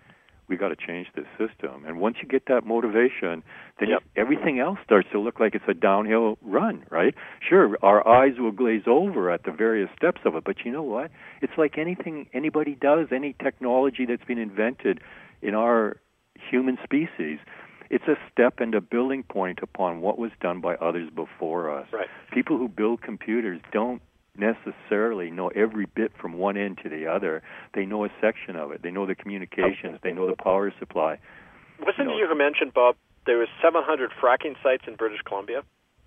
we got to change this system. And once you get that motivation, then yep. you, everything else starts to look like it's a downhill run, right? Sure, our eyes will glaze over at the various steps of it, but you know what? It's like anything anybody does, any technology that's been invented in our human species, it's a step and a building point upon what was done by others before us. Right. People who build computers don't necessarily know every bit from one end to the other. They know a section of it. They know the communications. They know the power supply. Wasn't you know, you who mentioned, Bob, there was seven hundred fracking sites in British Columbia?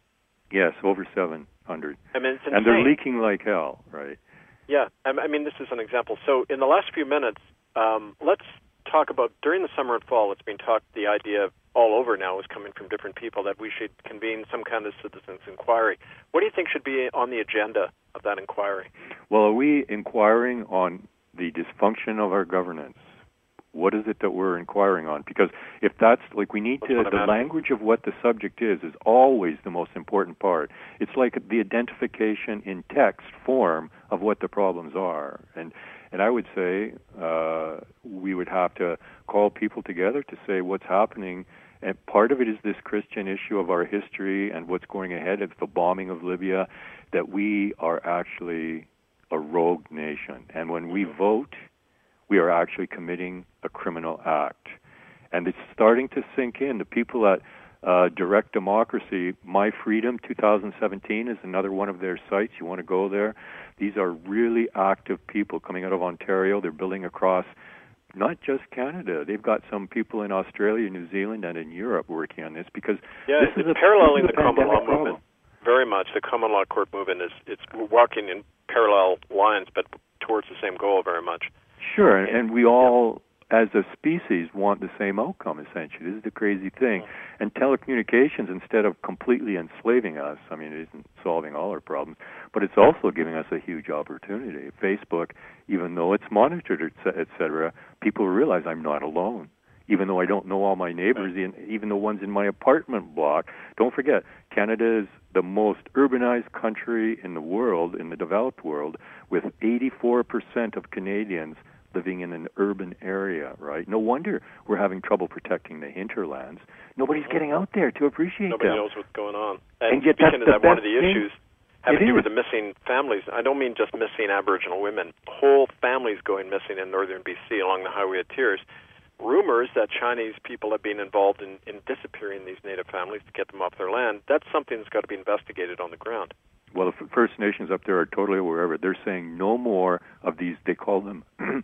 Yes, over seven hundred. I mean, it's insane. And they're leaking like hell, right? Yeah, I mean, this is an example. So in the last few minutes, um, let's talk about, during the summer and fall, it's been talked, the idea all over now is coming from different people that we should convene some kind of citizens' inquiry. What do you think should be on the agenda of that inquiry? Well, are we inquiring on the dysfunction of our governance? What is it that we're inquiring on? Because if that's, like, we need that's to, the language of what the subject is, is always the most important part. It's like the identification in text form of what the problems are. And And I would say uh, we would have to call people together to say what's happening. And part of it is this Christian issue of our history and what's going ahead. It's the bombing of Libya, that we are actually a rogue nation. And when we vote, we are actually committing a criminal act. And it's starting to sink in. The people at uh, Direct Democracy, My Freedom twenty seventeen is another one of their sites. You want to go there? These are really active people coming out of Ontario. They're building across not just Canada. They've got some people in Australia, New Zealand, and in Europe working on this because yeah, this it's is a, paralleling this is the a common law problem. movement. Very much. The common law court movement is it's walking in parallel lines, but towards the same goal very much. Sure, and, and we all, as a species, want the same outcome, essentially. This is the crazy thing. And telecommunications, instead of completely enslaving us, I mean, it isn't solving all our problems, but it's also giving us a huge opportunity. Facebook, even though it's monitored, et cetera, people realize I'm not alone. Even though I don't know all my neighbors, even the ones in my apartment block. Don't forget, Canada is the most urbanized country in the world, in the developed world, with eighty-four percent of Canadians living in an urban area, right? No wonder we're having trouble protecting the hinterlands. Nobody's getting out there to appreciate Nobody them. knows what's going on. And, and yet speaking of the that, one of the thing, issues having to do with the missing families, I don't mean just missing Aboriginal women, whole families going missing in northern B C along the Highway of Tears. Rumors that Chinese people have been involved in, in disappearing these native families to get them off their land, that's something that's got to be investigated on the ground. Well, the First Nations up there are totally aware of it. They're saying no more of these, they call them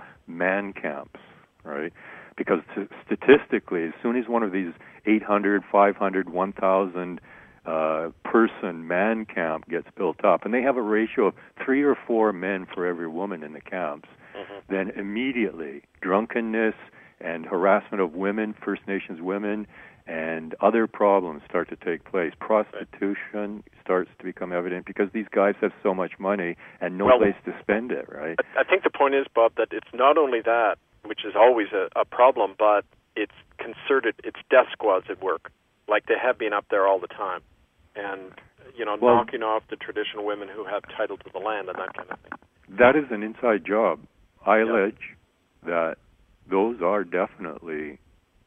man camps, right? Because t- statistically, as soon as one of these eight hundred, five hundred, one thousand uh, person man camp gets built up, and they have a ratio of three or four men for every woman in the camps, mm-hmm. then immediately drunkenness and harassment of women, First Nations women, and other problems start to take place. Prostitution starts to become evident because these guys have so much money and no well, place to spend it, right? I think the point is, Bob, that it's not only that, which is always a, a problem, but it's concerted, it's death squads at work, like they have been up there all the time. And, you know, well, knocking off the traditional women who have title to the land and that kind of thing. That is an inside job. I yeah. allege that those are definitely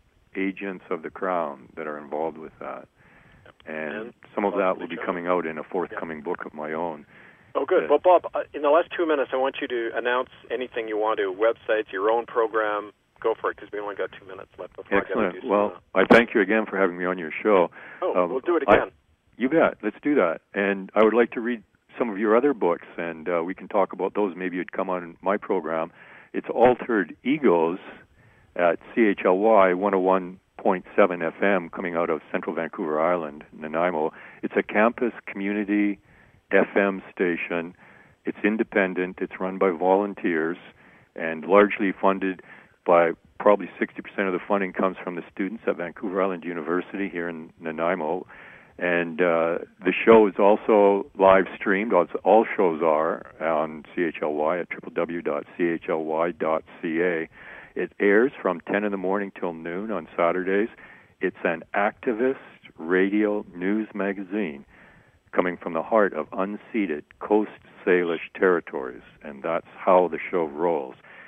agents of the Crown that are involved with that. And, and some of that will be coming out in a forthcoming yeah. book of my own. Oh, good. Well, Bob, in the last two minutes, I want you to announce anything you want to, websites, your own program. Go for it, because we only got two minutes left before Excellent. I get to do Well, something. I thank you again for having me on your show. Oh, um, we'll do it again. I, you bet. Let's do that. And I would like to read some of your other books, and uh, we can talk about those. Maybe you'd come on my program. It's Altered Egos at C H L Y one oh one point seven F M, coming out of Central Vancouver Island, Nanaimo. It's a campus community F M station. It's independent. It's run by volunteers and largely funded by probably sixty percent of the funding comes from the students at Vancouver Island University here in Nanaimo. And uh, the show is also live streamed. All shows are on C H L Y at w w w dot c h l y dot c a. It airs from ten in the morning till noon on Saturdays. It's an activist radio news magazine coming from the heart of unceded Coast Salish territories, and that's how the show rolls.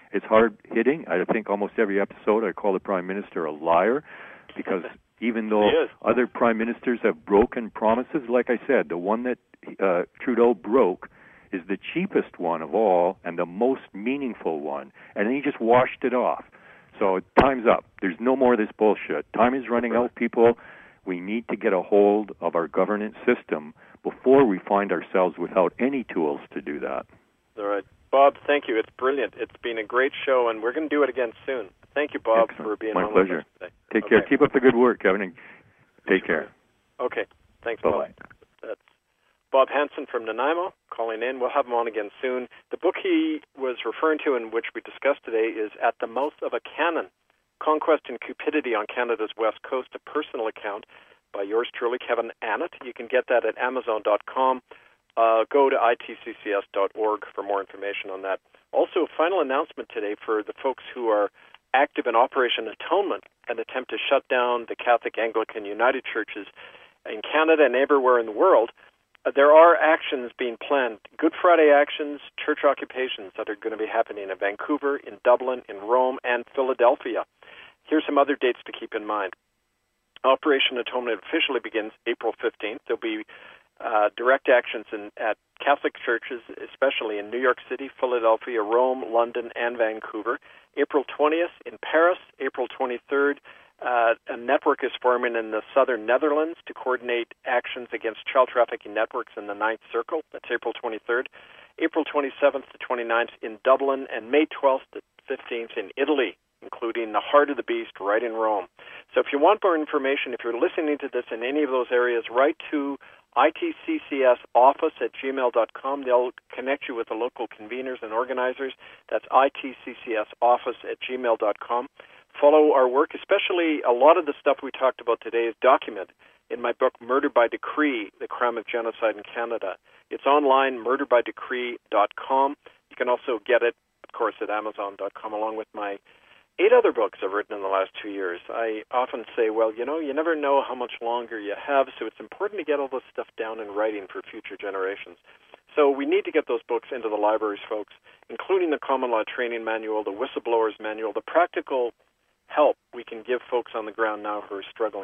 It's hard-hitting. I think almost every episode I call the Prime Minister a liar because even though other Prime Ministers have broken promises, like I said, the one that uh, Trudeau broke is the cheapest one of all and the most meaningful one. And then he just washed it off. So time's up. There's no more of this bullshit. Time is running out, people. We need to get a hold of our governance system before we find ourselves without any tools to do that. All right. Bob, thank you. It's brilliant. It's been a great show, and we're going to do it again soon. Thank you, Bob, Excellent. for being My on pleasure. with us today. Take okay. care. Keep up the good work, Kevin, and take care. Okay. Thanks, Bye-bye. Bob. That's Bob Hansen from Nanaimo calling in. We'll have him on again soon. The book he was referring to and which we discussed today is At the Mouth of a Cannon, Conquest and Cupidity on Canada's West Coast, a personal account by yours truly, Kevin Annett. You can get that at amazon dot com. Uh, go to I T C C S dot org for more information on that. Also, a final announcement today for the folks who are active in Operation Atonement, an attempt to shut down the Catholic, Anglican, United Churches in Canada and everywhere in the world. Uh, there are actions being planned, Good Friday actions, church occupations that are going to be happening in Vancouver, in Dublin, in Rome, and Philadelphia. Here's some other dates to keep in mind. Operation Atonement officially begins April fifteenth. There'll be uh, direct actions in, at Catholic churches, especially in New York City, Philadelphia, Rome, London, and Vancouver. April twentieth in Paris. April twenty-third, uh, a network is forming in the southern Netherlands to coordinate actions against child trafficking networks in the Ninth Circle. That's April twenty-third. April twenty-seventh to twenty-ninth in Dublin, and May twelfth to fifteenth in Italy, including the Heart of the Beast right in Rome. So if you want more information, if you're listening to this in any of those areas, write to I T C C S office at gmail dot com. They'll connect you with the local conveners and organizers. That's I T C C S office at gmail dot com. Follow our work, especially a lot of the stuff we talked about today is documented in my book, Murder by Decree, The Crime of Genocide in Canada. It's online, murder by decree dot com. You can also get it, of course, at amazon dot com, along with my eight other books I've written in the last two years. I often say, well, you know, you never know how much longer you have, so it's important to get all this stuff down in writing for future generations. So we need to get those books into the libraries, folks, including the Common Law Training Manual, the Whistleblower's Manual, the practical help we can give folks on the ground now who are struggling.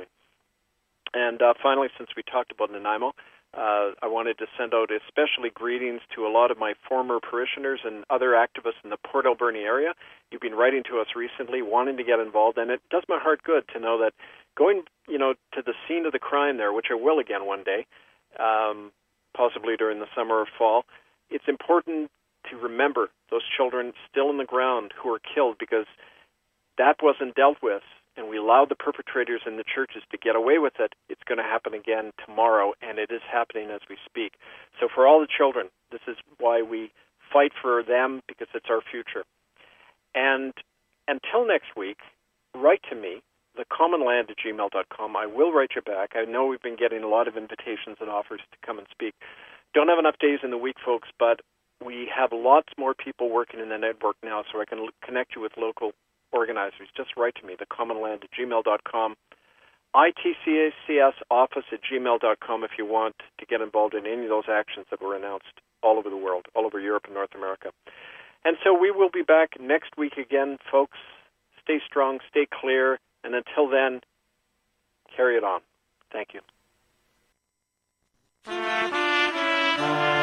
And uh, finally, since we talked about Nanaimo, Uh, I wanted to send out especially greetings to a lot of my former parishioners and other activists in the Port Alberni area. You've been writing to us recently, wanting to get involved, and it does my heart good to know that going, you know, to the scene of the crime there, which I will again one day, um, possibly during the summer or fall, it's important to remember those children still in the ground who were killed because that wasn't dealt with. And we allowed the perpetrators in the churches to get away with it. It's going to happen again tomorrow, and it is happening as we speak. So for all the children, this is why we fight for them, because it's our future. And until next week, write to me, the common land at gmail dot com. I will write you back. I know we've been getting a lot of invitations and offers to come and speak. Don't have enough days in the week, folks, but we have lots more people working in the network now, so I can l- connect you with local organizers. Just write to me, the common land at gmail dot com. I T C C S office at gmail dot com if you want to get involved in any of those actions that were announced all over the world, all over Europe and North America. And so we will be back next week again, folks. Stay strong, stay clear, and until then, carry it on. Thank you.